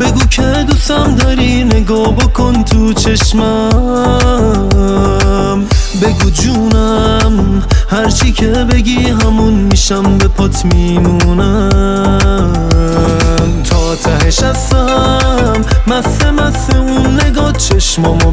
بگو که دوستم داری، نگاه بکن تو چشمم. بگو جونم، هرچی که بگی همون میشم، به پات میمونم. تا تهش هستم، مست مست اون نگاه، چشمامو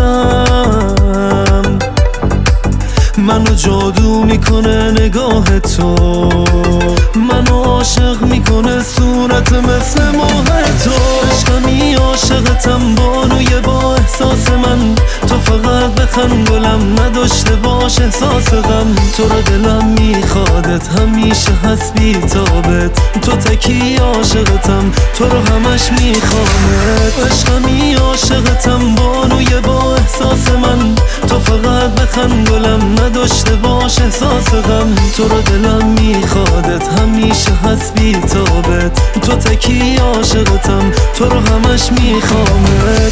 بستم. منو جادو میکنه نگاه تو، منو عاشق میکنه صورت مثل ماه تو. عشقمی عاشقتم بانوی با احساس من، تو فقط بخند گلم، نداشته باش احساس غم. تو رو دلم میخوادت، همیشه هست بی تابت. تو تکی عاشقتم، تو رو همش میخوامت. عشقمی عاشقتم بانوی با احساس من، تو فقط بخند گلم، نداشته باش احساس غم. تو رو دلم میخوادت، همیشه هست بی تابت. تو تکی عاشقتم، تو رو همش میخوامت.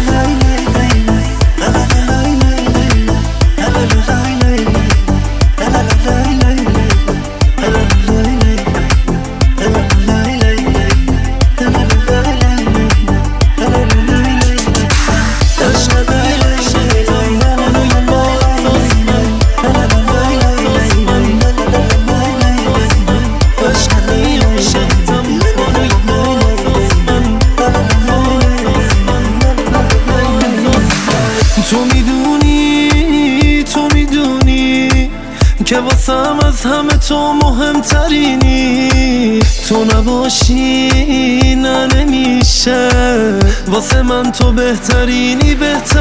تو میدونی که واسم از همه تو مهمترینی. تو نباشی نه نمیشه، واسه من تو بهترینی.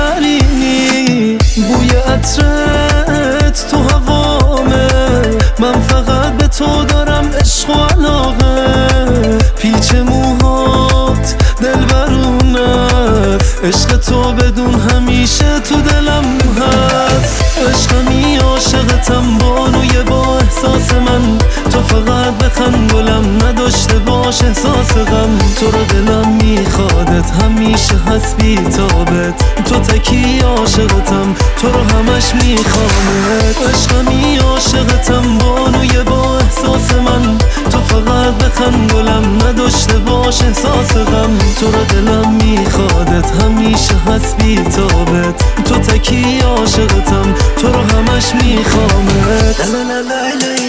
بوی عطرت تو هوامه، من فقط به تو دارم عشق و علاقه. پیچ موهات دلبرونت، عشق تو بدون همیشه تو دلم هست. عشقمی عاشقتم بانوی با احساس من، تو فقط بخند گلم، نداشته باش احساس غم. تو رو دلم میخوادت، همیشه هست بی تابت. تو تکی عاشقتم، تو رو همش میخوامت. عشقمی عاشقتم بانوی با احساس من، تو فقط بخند گلم، نداشته باش احساس غم. تو رو دلم میخوادت، همیشه هست بی تابت. تو تکی عاشقتم، تو رو همش میخوامت.